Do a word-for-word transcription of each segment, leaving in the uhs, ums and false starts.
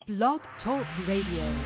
Blog Talk Radio.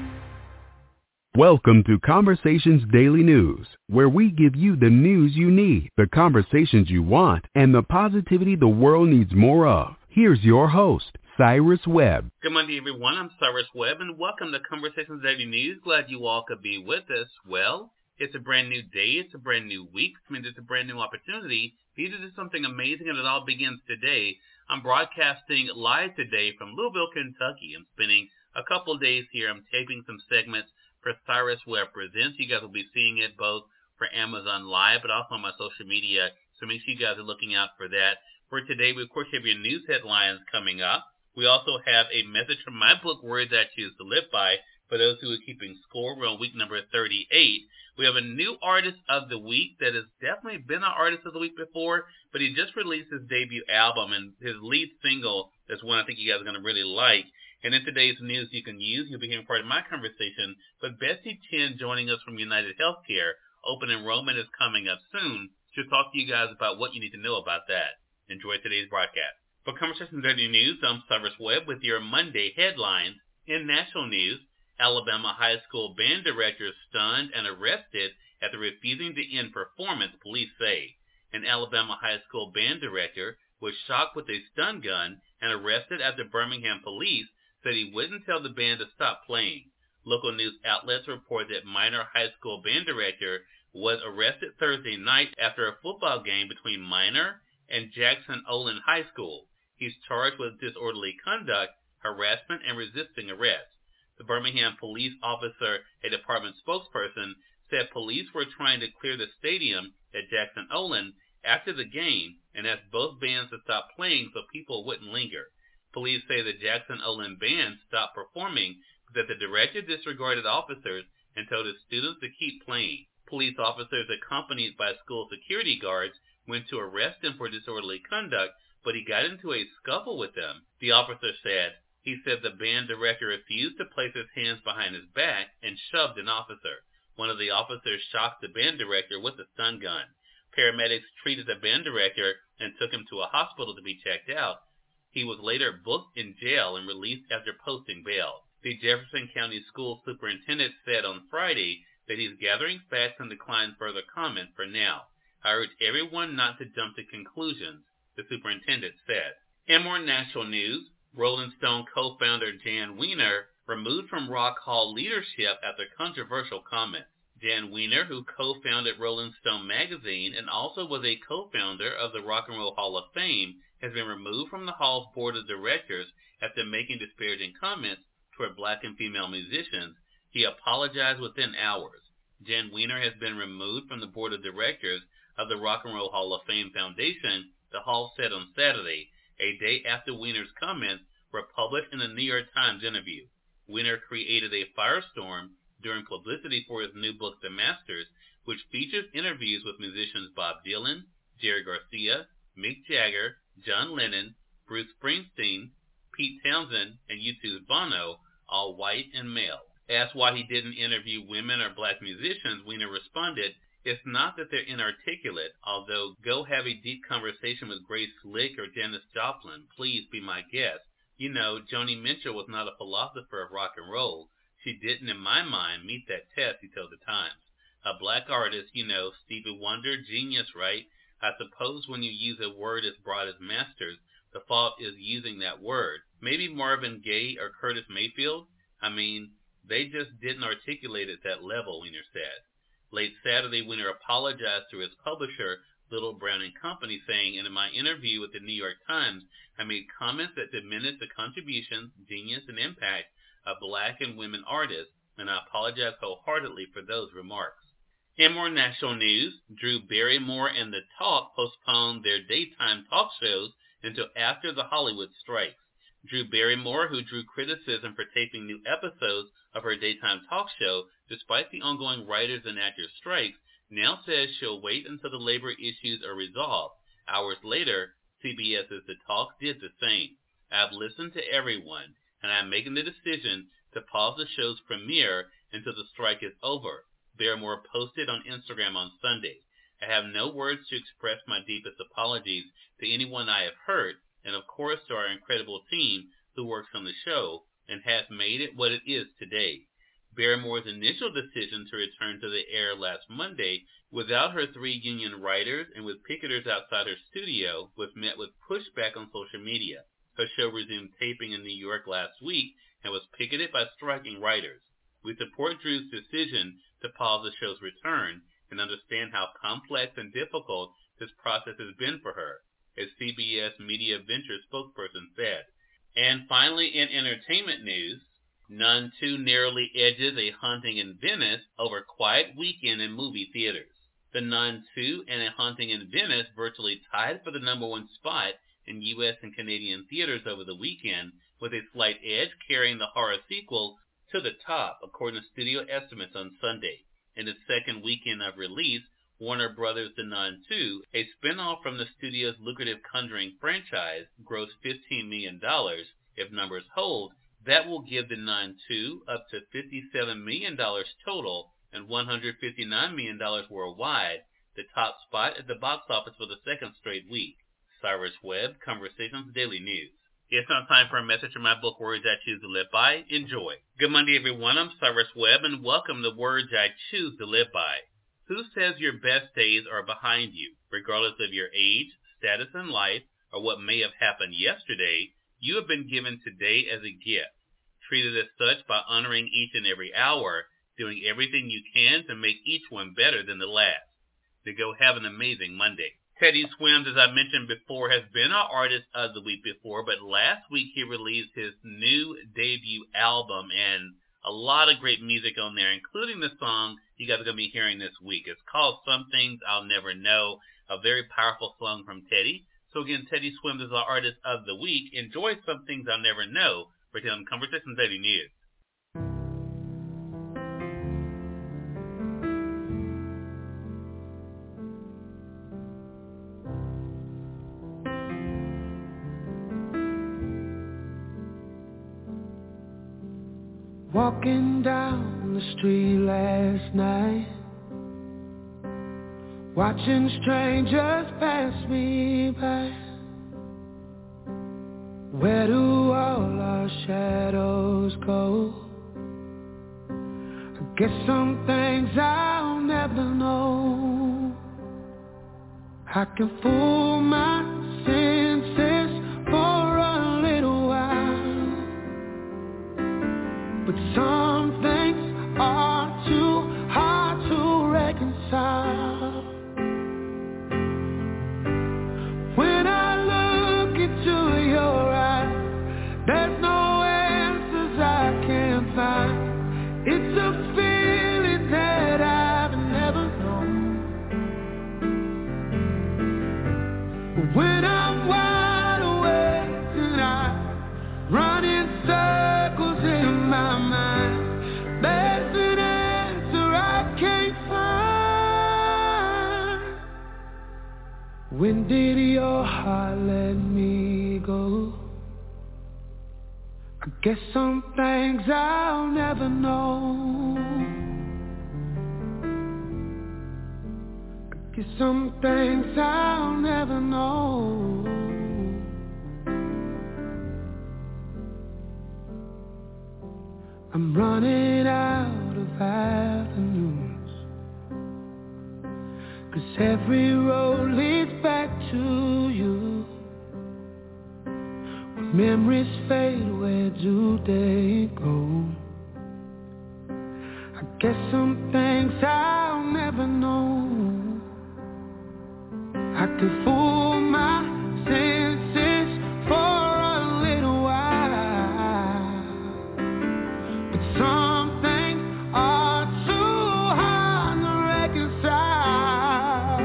Welcome to Conversations Daily News, where we give you the news you need, the conversations you want, and the positivity the world needs more of. Here's your host, Cyrus Webb. Good Monday, everyone. I'm Cyrus Webb, and welcome to Conversations Daily News. Glad you all could be with us. Well, it's a brand new day. It's a brand new week. I mean, it's a brand new opportunity for you to do something amazing, and it all begins today. I'm broadcasting live today from Louisville, Kentucky. I'm spending a couple of days here. I'm taping some segments for Cyrus Webb Presents. You guys will be seeing it both for Amazon Live, but also on my social media. So make sure you guys are looking out for that. For today, we, of course, have your news headlines coming up. We also have a message from my book, Words I Choose to Live By. For those who are keeping score, we're on week number thirty-eight. We have a new artist of the week that has definitely been an artist of the week before, but he just released his debut album, and his lead single is one I think you guys are going to really like. And in today's news you can use, you'll be hearing part of my conversation with Betsy Chen joining us from United Healthcare. Open enrollment is coming up soon. She'll talk to you guys about what you need to know about that. Enjoy today's broadcast. For Conversations Daily News, I'm Cyrus Webb with your Monday headlines. In national news, Alabama high school band director stunned and arrested after refusing to end performance, police say. An Alabama high school band director was shocked with a stun gun and arrested after Birmingham police said he wouldn't tell the band to stop playing. Local news outlets report that Minor high school band director was arrested Thursday night after a football game between Minor and Jackson Olin High School. He's charged with disorderly conduct, harassment, and resisting arrest. The Birmingham police officer, a department spokesperson, said police were trying to clear the stadium at Jackson Olin after the game and asked both bands to stop playing so people wouldn't linger. Police say the Jackson Olin band stopped performing, but that the director disregarded officers and told his students to keep playing. Police officers accompanied by school security guards went to arrest him for disorderly conduct, but he got into a scuffle with them. The officer said, He said the band director refused to place his hands behind his back and shoved an officer. One of the officers shocked the band director with a stun gun. Paramedics treated the band director and took him to a hospital to be checked out. He was later booked in jail and released after posting bail. The Jefferson County School Superintendent said on Friday that he's gathering facts and declined further comment for now. I urge everyone not to jump to conclusions, the superintendent said. In more national news, Rolling Stone co-founder Jan Weiner removed from Rock Hall leadership after controversial comments. Jan Weiner, who co-founded Rolling Stone magazine and also was a co-founder of the Rock and Roll Hall of Fame, has been removed from the Hall's board of directors after making disparaging comments toward black and female musicians. He apologized within hours. Jan Weiner has been removed from the board of directors of the Rock and Roll Hall of Fame Foundation, the Hall said on Saturday, a day after Weiner's comments were published in a New York Times interview. Weiner created a firestorm during publicity for his new book, The Masters, which features interviews with musicians Bob Dylan, Jerry Garcia, Mick Jagger, John Lennon, Bruce Springsteen, Pete Townsend, and U two's Bono, all white and male. Asked why he didn't interview women or black musicians, Weiner responded, It's not that they're inarticulate, although go have a deep conversation with Grace Slick or Janis Joplin. Please be my guest. You know, Joni Mitchell was not a philosopher of rock and roll. She didn't, in my mind, meet that test, he told the Times. A black artist, you know, Stevie Wonder, genius, right? I suppose when you use a word as broad as Masters, the fault is using that word. Maybe Marvin Gaye or Curtis Mayfield? I mean, they just didn't articulate at that level, Weiner said. Late Saturday, Weiner apologized to his publisher, Little Brown and Company, saying, in my interview with the New York Times, I made comments that diminished the contributions, genius, and impact of black and women artists, and I apologize wholeheartedly for those remarks. In more national news, Drew Barrymore and The Talk postponed their daytime talk shows until after the Hollywood strikes. Drew Barrymore, who drew criticism for taping new episodes of her daytime talk show despite the ongoing writers and actors strikes, now says she'll wait until the labor issues are resolved. Hours later, CBS's The Talk did the same. I've listened to everyone, and I'm making the decision to pause the show's premiere until the strike is over, Barrymore posted on Instagram on Sunday. I have no words to express my deepest apologies to anyone I have hurt, and of course to our incredible team who works on the show. and has made it what it is today. Barrymore's initial decision to return to the air last Monday without her three union writers and with picketers outside her studio was met with pushback on social media. Her show resumed taping in New York last week and was picketed by striking writers. We support Drew's decision to pause the show's return and understand how complex and difficult this process has been for her, as C B S Media Ventures spokesperson said. And finally, in entertainment news, Nun two narrowly edges A Haunting in Venice over quiet weekend in movie theaters. The Nun two and A Haunting in Venice virtually tied for the number one spot in U S and Canadian theaters over the weekend, with a slight edge carrying the horror sequel to the top, according to studio estimates on Sunday. In its second weekend of release, Warner Brothers' The Nun two, a spin-off from the studio's lucrative Conjuring franchise, grossed fifteen million dollars. If numbers hold, that will give The Nun two up to fifty-seven million dollars total and one hundred fifty-nine million dollars worldwide, the top spot at the box office for the second straight week. Cyrus Webb, Conversations Daily News. It's now time for a message from my book, Words I Choose to Live By. Enjoy. Good Monday, everyone. I'm Cyrus Webb, and welcome to Words I Choose to Live By. Who says your best days are behind you? Regardless of your age, status in life, or what may have happened yesterday, you have been given today as a gift. Treat it as such by honoring each and every hour, doing everything you can to make each one better than the last. To go have an amazing Monday. Teddy Swims, as I mentioned before, has been our Artist of the Week before, but last week he released his new debut album, and a lot of great music on there, including the song you guys are going to be hearing this week. It's called Some Things I'll Never Know, a very powerful song from Teddy. So again, Teddy Swims is our Artist of the Week. Enjoy Some Things I'll Never Know for him. Conversations Daily News. Walking down the street last night, watching strangers pass me by. Where do all our shadows go? I guess some things I'll never know. I can fool my senses for a little while, but some things are too hard to reconcile. When I look into your eyes, there's no answers I can find. It's a feeling that I've never known. When I'm wide awake and I run in circles in my mind, there's an answer I can't find. When did your heart let me go? I guess some things I'll never know. I guess some things I'll never know. I'm running out of avenues, 'cause every road leads back to you. When memories fade, where do they go? I guess some things I'll never know. I could fool my senses for a little while, but some things are too hard to reconcile.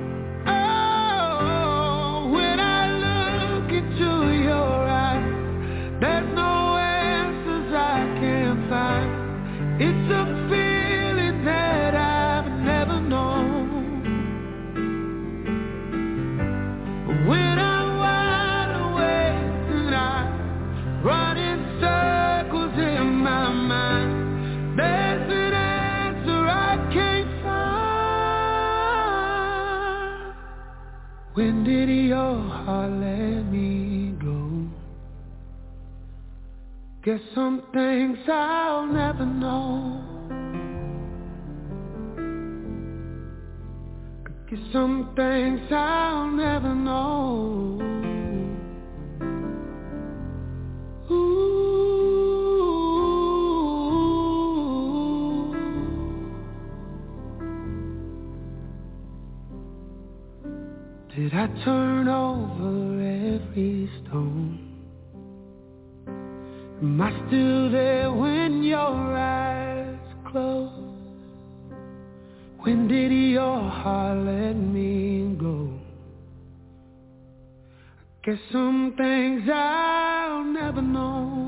Oh, when I look into your eyes, there's no answers I can find. It's a feeling that I've never known. When I'm wide awake and I run in circles in my mind, there's an answer I can't find. When did your heart let me go? Guess some things I'll never know. Guess some things I'll never know. Ooh. Did I turn over every stone? Am I still there when your eyes close? When did your heart let me go? I guess some things I'll never know.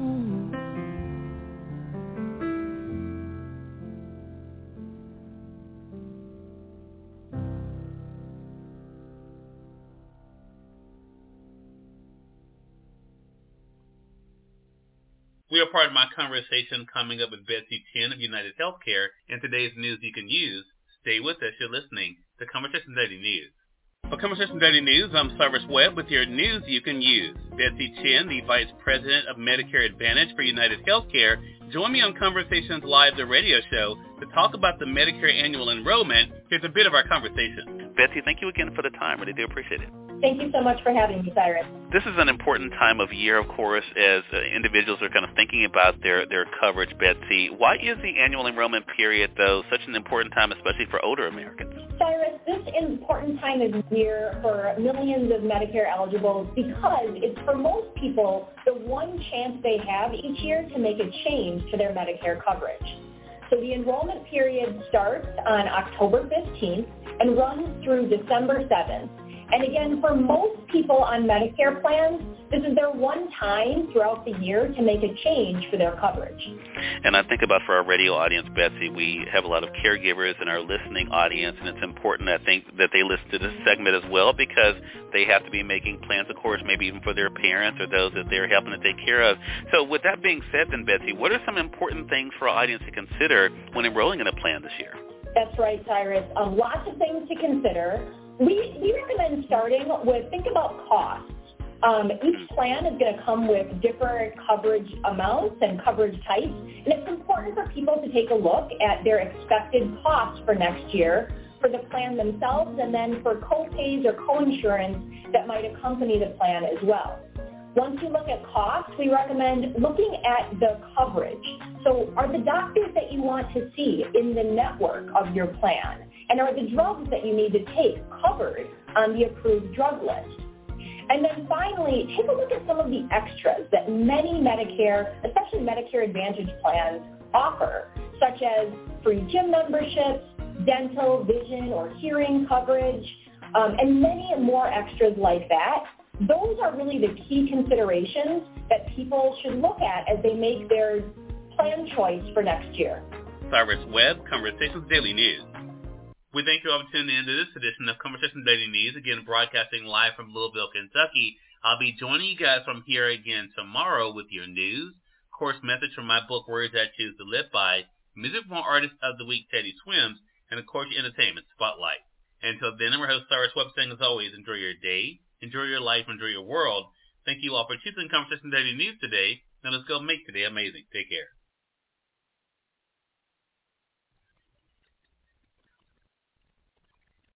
We are part of my conversation coming up with Betsy Chen of United Healthcare and today's news you can use. Stay with us. You're listening to Conversation Daily News. For Conversation Daily News, I'm Cyrus Webb with your news you can use. Betsy Chen, the Vice President of Medicare Advantage for United Healthcare, joined me on Conversations Live, the radio show, to talk about the Medicare annual enrollment. Here's a bit of our conversation. Betsy, thank you again for the time. Really do appreciate it. Thank you so much for having me, Cyrus. This is an important time of year, of course, as uh, individuals are kind of thinking about their, their coverage, Betsy. Why is the annual enrollment period, though, such an important time, especially for older Americans? Cyrus, this important time of year for millions of Medicare eligibles because it's for most people the one chance they have each year to make a change to their Medicare coverage. So the enrollment period starts on October fifteenth and runs through December seventh. And again, for most people on Medicare plans, this is their one time throughout the year to make a change for their coverage. And I think about for our radio audience, Betsy, we have a lot of caregivers in our listening audience, and it's important, I think, that they listen to this segment as well because they have to be making plans, of course, maybe even for their parents or those that they're helping to take care of. So with that being said then, Betsy, what are some important things for our audience to consider when enrolling in a plan this year? That's right, Cyrus. Um, lots of things to consider. We, we recommend starting with, think about costs. Um, each plan is going to come with different coverage amounts and coverage types, and it's important for people to take a look at their expected costs for next year for the plan themselves and then for co-pays or co-insurance that might accompany the plan as well. Once you look at costs, we recommend looking at the coverage. So are the doctors that you want to see in the network of your plan? And are the drugs that you need to take covered on the approved drug list? And then finally, take a look at some of the extras that many Medicare, especially Medicare Advantage plans, offer, such as free gym memberships, dental, vision, or hearing coverage, um, and many more extras like that. Those are really the key considerations that people should look at as they make their plan choice for next year. Cyrus Webb, Conversations Daily News. We thank you all for tuning in to this edition of Conversation Daily News, again broadcasting live from Louisville, Kentucky. I'll be joining you guys from here again tomorrow with your news, course message from my book, Words I Choose to Live By, music from Artist of the Week, Teddy Swims, and of course your entertainment spotlight. Until then, I'm your host, Cyrus Webb, saying as always, enjoy your day, enjoy your life, enjoy your world. Thank you all for choosing Conversation Daily News today. Now let's go make today amazing. Take care.